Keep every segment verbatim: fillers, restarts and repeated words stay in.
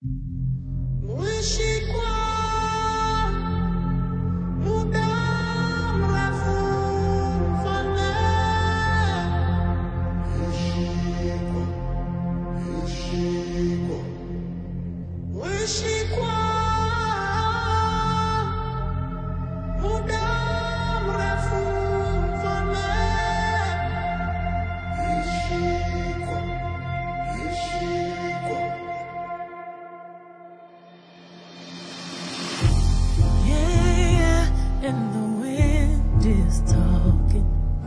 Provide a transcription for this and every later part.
And the wind is talking.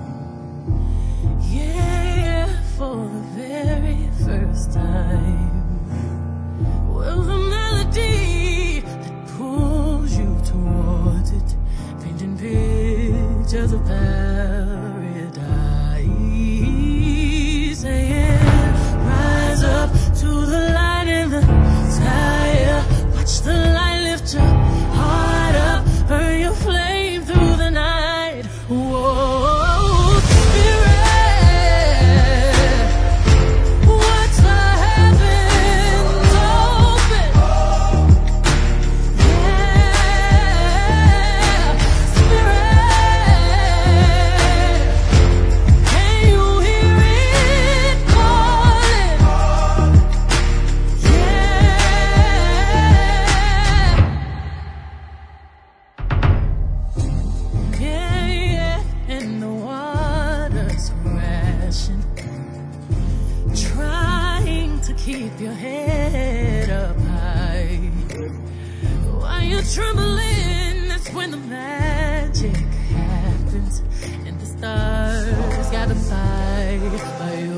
Yeah, for the very first time. Well, the melody that pulls you towards it, painting pictures of paradise. Saying, rise up to the light in the sky. Watch the light lift your heart up, burn your flame. Whoa, spirit, what's the heavens open? Yeah, spirit, can you hear it calling? Yeah, yeah. And the water's crashing, trying to keep your head up high. While you're trembling, that's when the magic happens, and the stars gotta fight by your